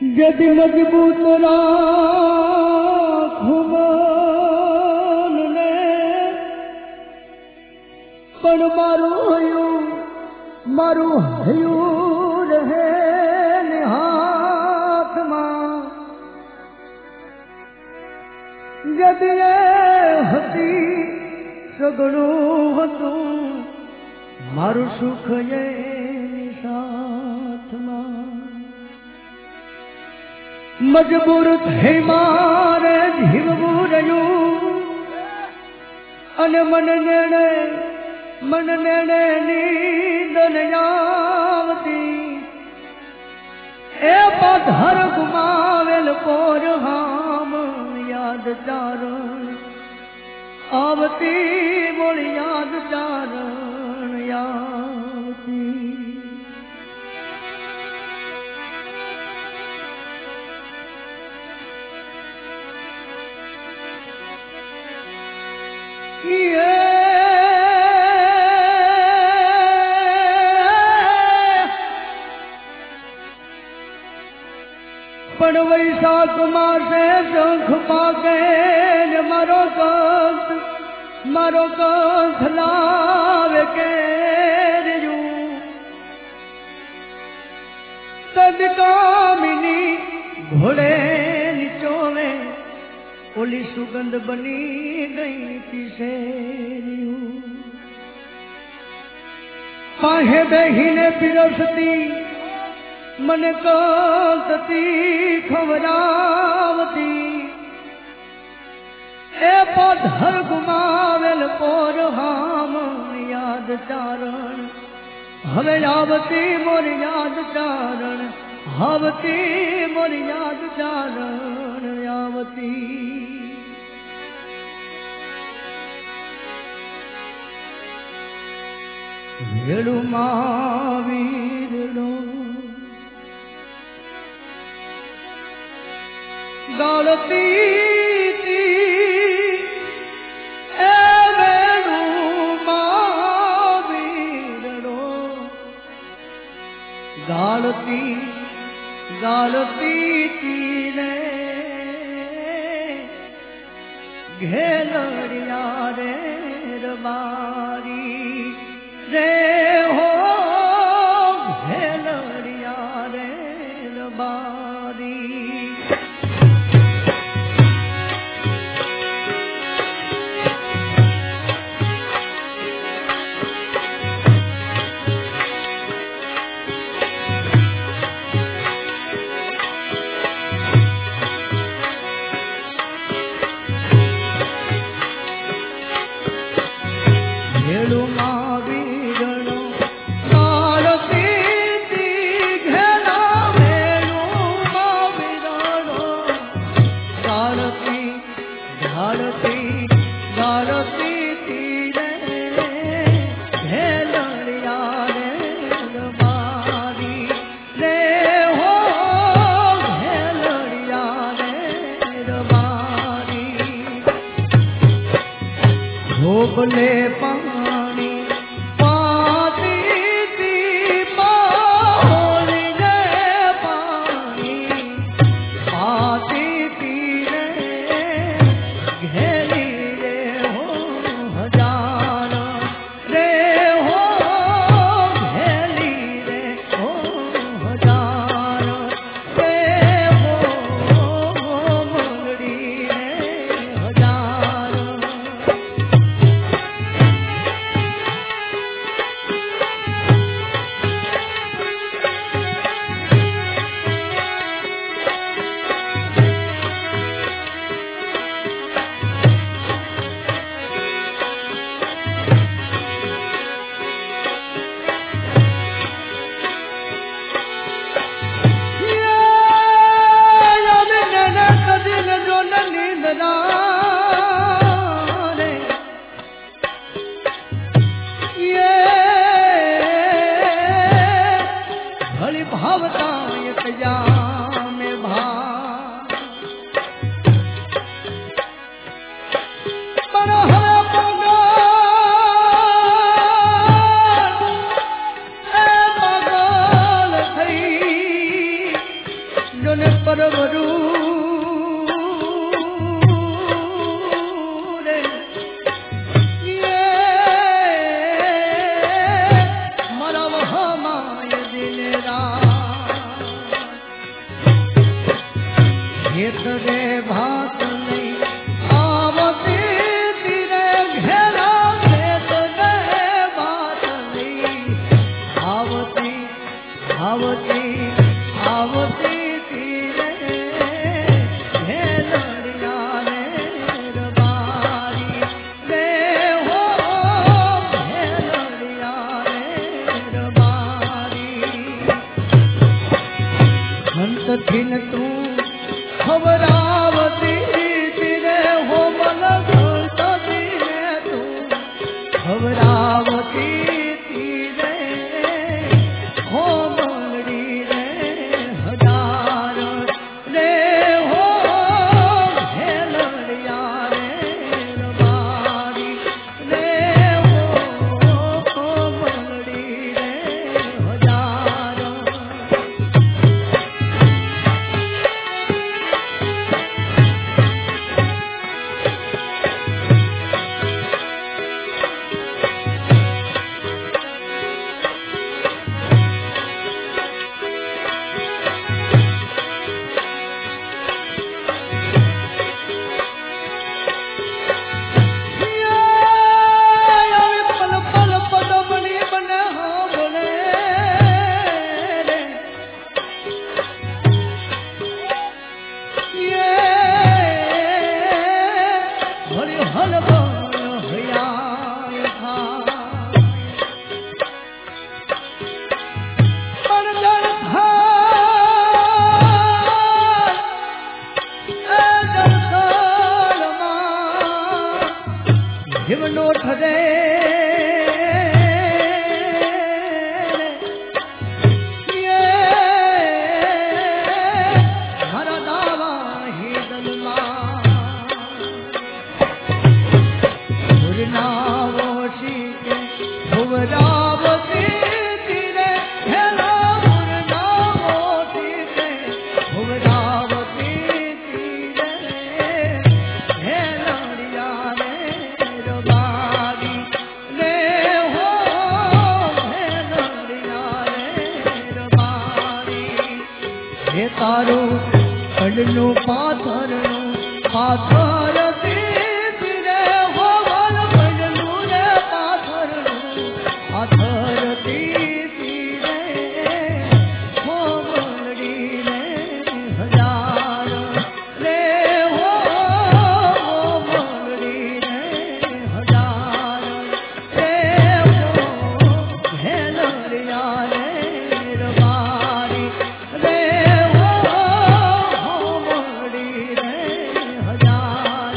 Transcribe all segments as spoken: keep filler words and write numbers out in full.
यदि मजबूत राखूं ने पण मारू हयूं मारू हयूं रहे हाथ मां यदि ये हती सगळું હતું મારું સુખ એની સાથમાં મજબૂર થઈ મારે જીવવું રહ્યું અને મન નેણે મન નેણે નીંદન આવતી એ પથ્થર ગુમાવેલ પોર હામ યાદ ચારણ આવતી મોળ યાદ ચારણ આવતી पण वैशाख मासे शंख पाके मारो कंठ मारो कंठ लावे के तद कामिनी घोड़े निचोवे ओली सुगंध बनी गई पिसेरियू पाहे बहीने पिरसती मन कंसती खवरावती ए पत्थर गुमावेल पोर हाम याद चारण हवे आवती मोर याद चारण आवती मोर याद चारण आवती भेड़ू मावीरड़ो गालती थी ए भेड़ू मावीरड़ो गालती गालती थी ने घेलड़िया रे रबारी रे हो घेलड़िया रे रबारी भेड़ू मावीरड़ो गालती थी घेला भेड़ू मावीरड़ो गालती गालती गालती थी रे घेलड़िया रे रबारी रे हो घेलड़िया रे रबारी भोगले पानी पाती थी पानी रे पानी पाती थी रे घेली रे हो हजार रे हो घेली रे हो हजार रे हो मंगड़ी रे हजार भावता यतया में भा पर हरे पागल ए पागल थई ને પરવરું રે મારા વહામાય દિલરા હેત રે ભાત નહીં આવતી તીરે ઘેરા હેત રે ભાત નહીં આવતી આવતી આવતી થીન તું ખબરાવતી તીરે હો મન ઘૂંટતી ને તું ખબરાવતી તીરે હો મલડી રે હજાર રે હો હેલડિયા રે રબારી રે હો મલડી રે હજાર જીવનો ઠરે મારા દાવા હિદલમાં ભુરનાવો શીખે ભુવરાવતી તીરે હેલા ભુરનાવો શીખે ભુવરાવતી તીરે હેલડિયા રે તારું કંડનું પાથરનું પાથર તીરે હોવલ કંડનું રે પાથરનું પાથર તીરે હોવલડી રે હજાર રે હો હોવલડી રે હજાર રે હો હેલડિયા રે રબારી રે હજાર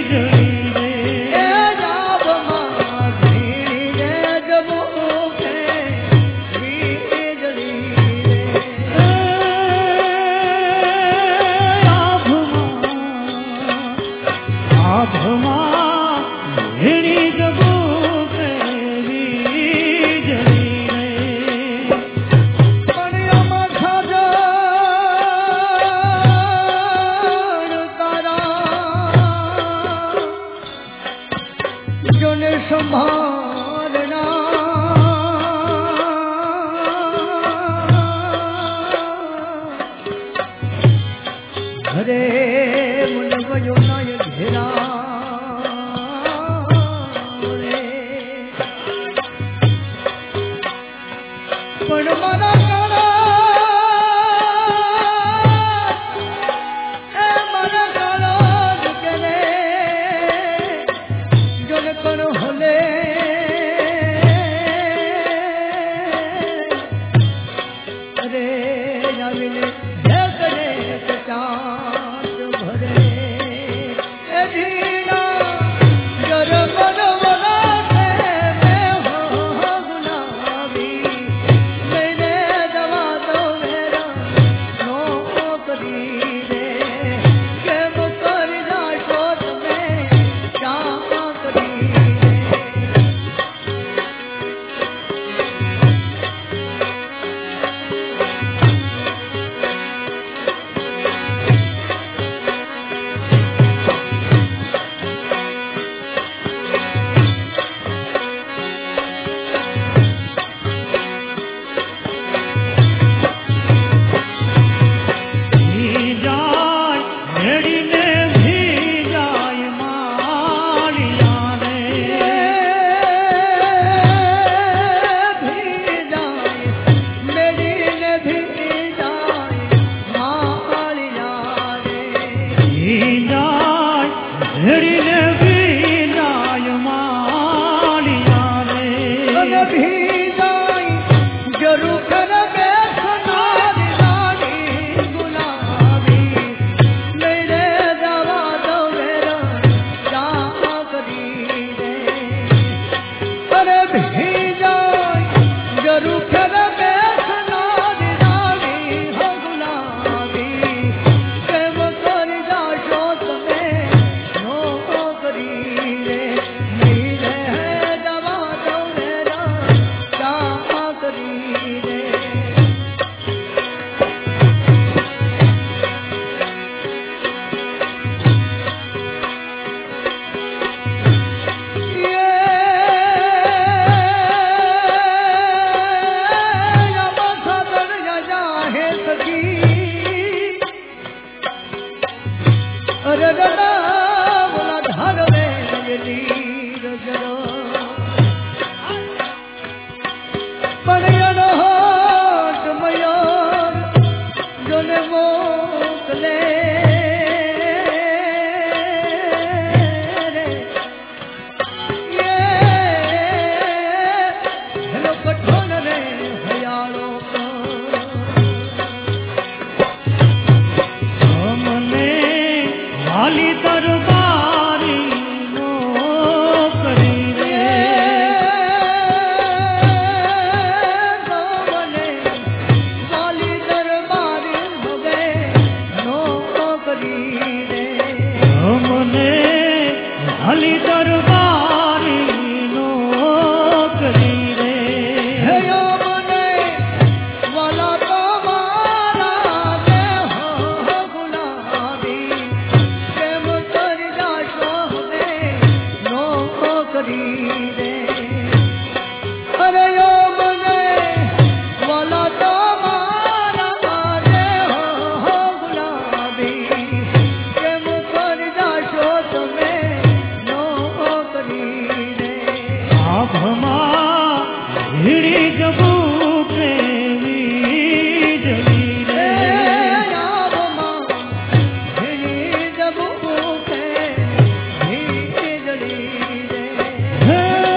Hey!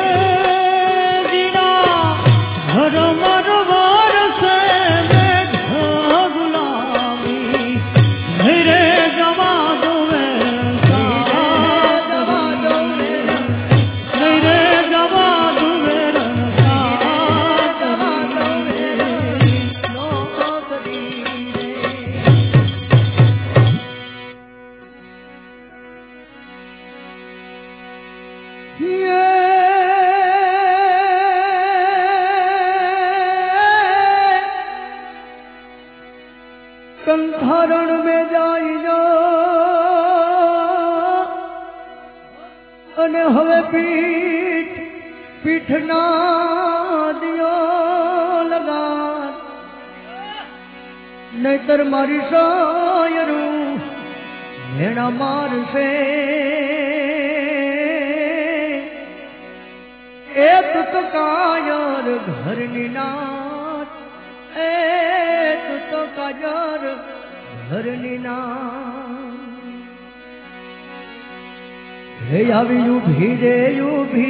कंथारण में जाई जो अने हवे पीठ पीठ ना दियो लगा नहीतर मारी सायरू भेड़ा मार से एक तो कायर घर नाच एक तो कायर घर नाच हे आवी उभी रे उभी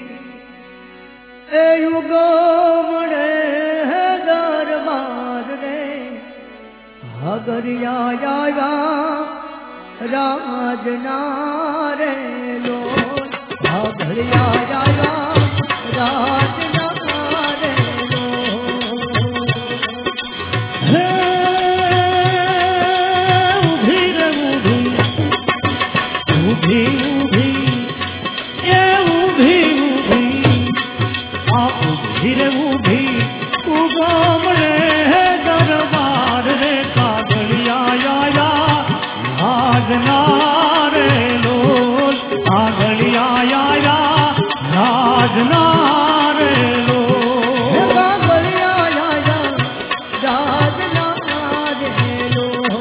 ए युगो मणे दरबार रे हागरिया आया राजना रे लो हागरिया आया राजना रे लो हे उभी रे उभी उभी उभी ए उभी उभी आप उभी रे उभी उगामणे दरबार रे कागलिया आया राजना रे लोल कागलिया आया राजना रे लोल कागलिया आया राजना रे लोल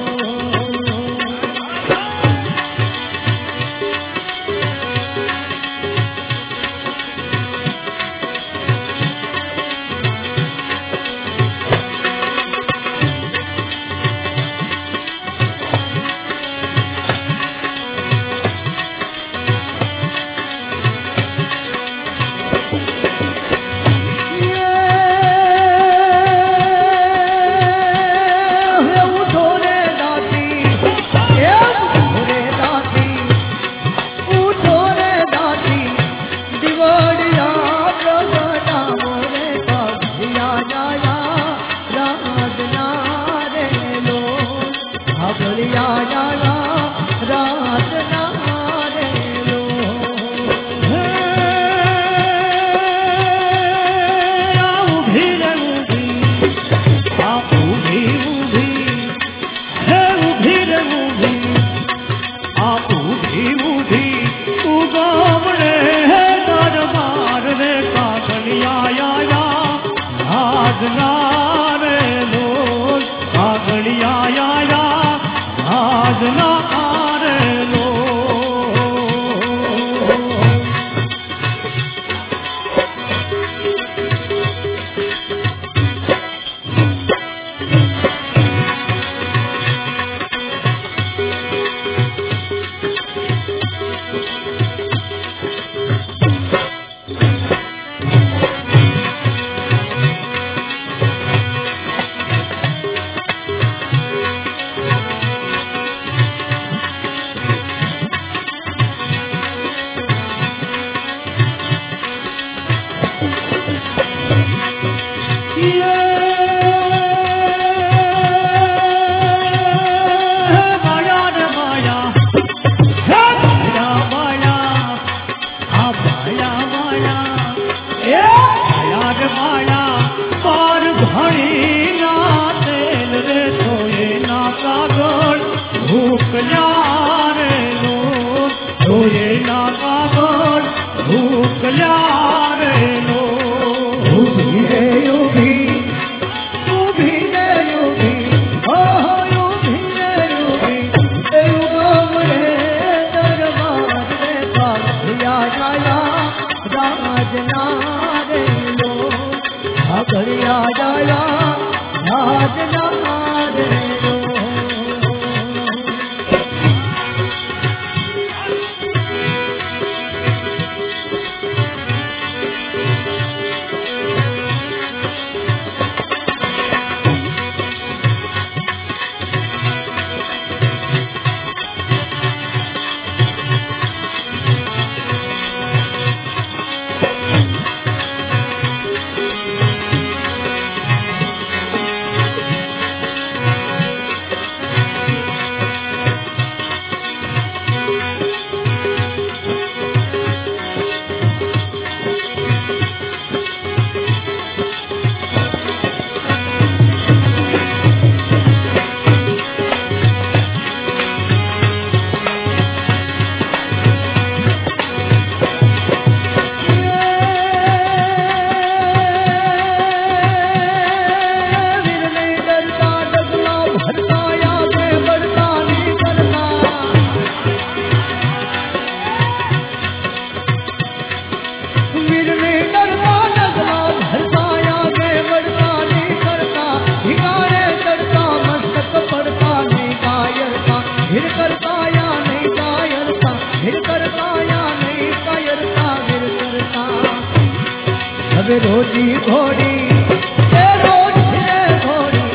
હવે રોજી ઘોડી એ રોજ રે ઘોડી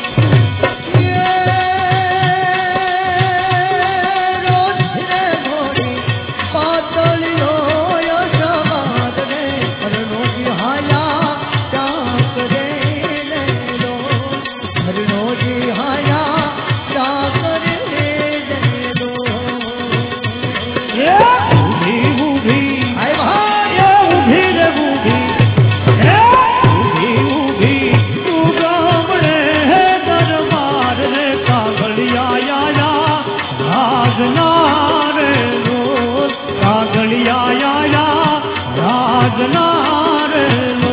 રોજ રે ઘોડી પાતળીઓ યશવાદ રે હરણોજી હાયા ચાક રે લે લો હરણોજી હાયા ચાક રે લે લો એ ઊભી ઊભી આય ભાઈ એ ઊભી રે ઊભી એ ઊભી ઊભી તું ગામડે દરબાર રે કાગળિયા યા રાજના રે લો કાગળિયા યા રાજના રે લો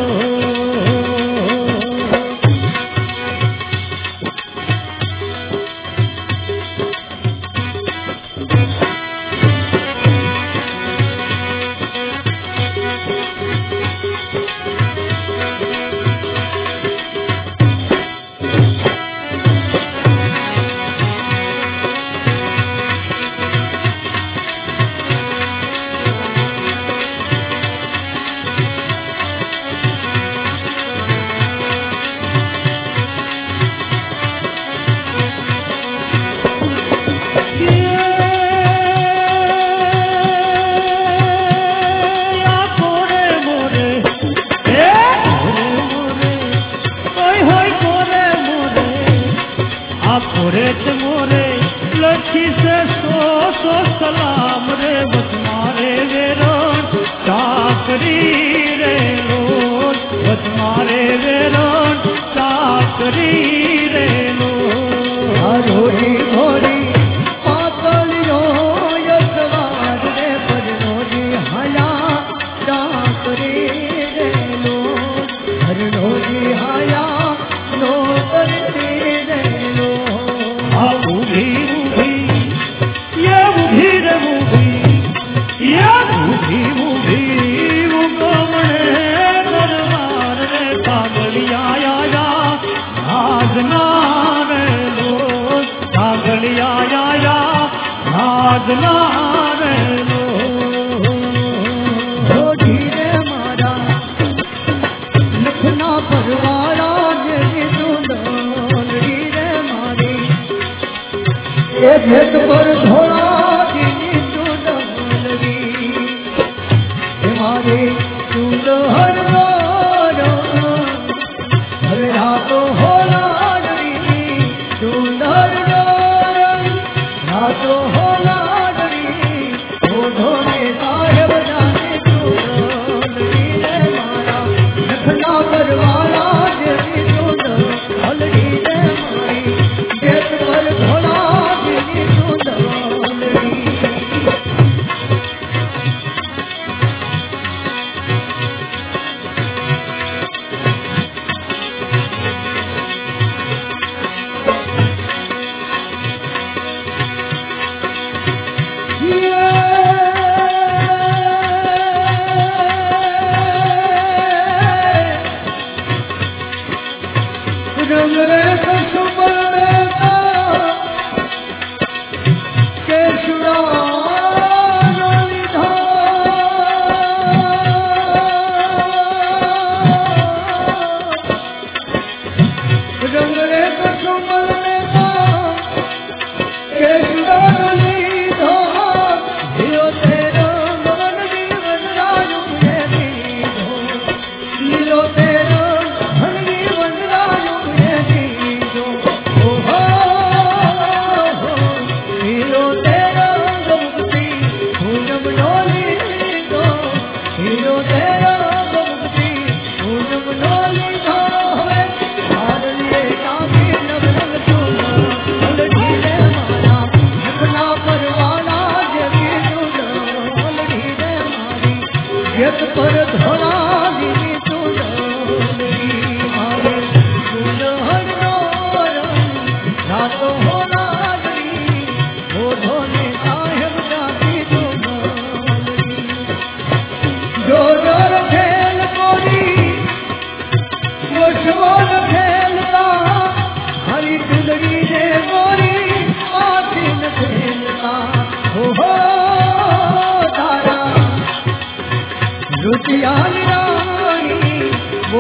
रुचियाल रानी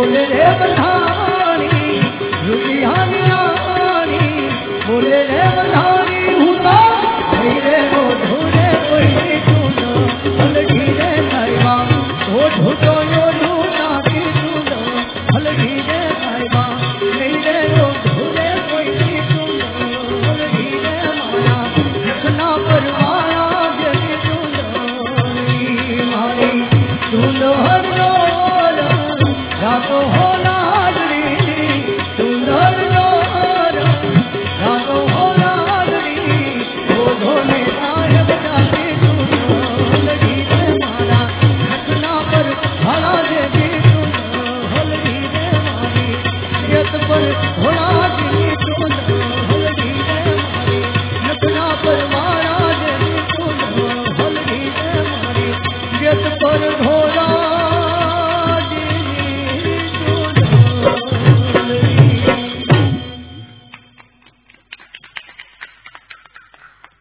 बोले रे बधानी रुपियानी आनी बोले रे बधानी हुता रे रो ढूरे कोई चूनो हलड़ी रे साहिबा ओ ढूटो यो ढूटा की चूनो हलड़ी रे साहिबा रे रो ढूरे कोई चूनो हलड़ी रे माया रखना परवाया जगी चूनो मारी चूनो हर रोल रातो हो लाडली चूनो हर रोल रातो हो लाडली ओ धोने नायक जाती चूनो हलड़ी रे मारा रखना पर भला देवी चूनो हलड़ी रे मारी यत पर भोला जी चूनो हलड़ी रे मारी रखना पर मारा देवी चूनो हलड़ी रे मारी यत पर भोला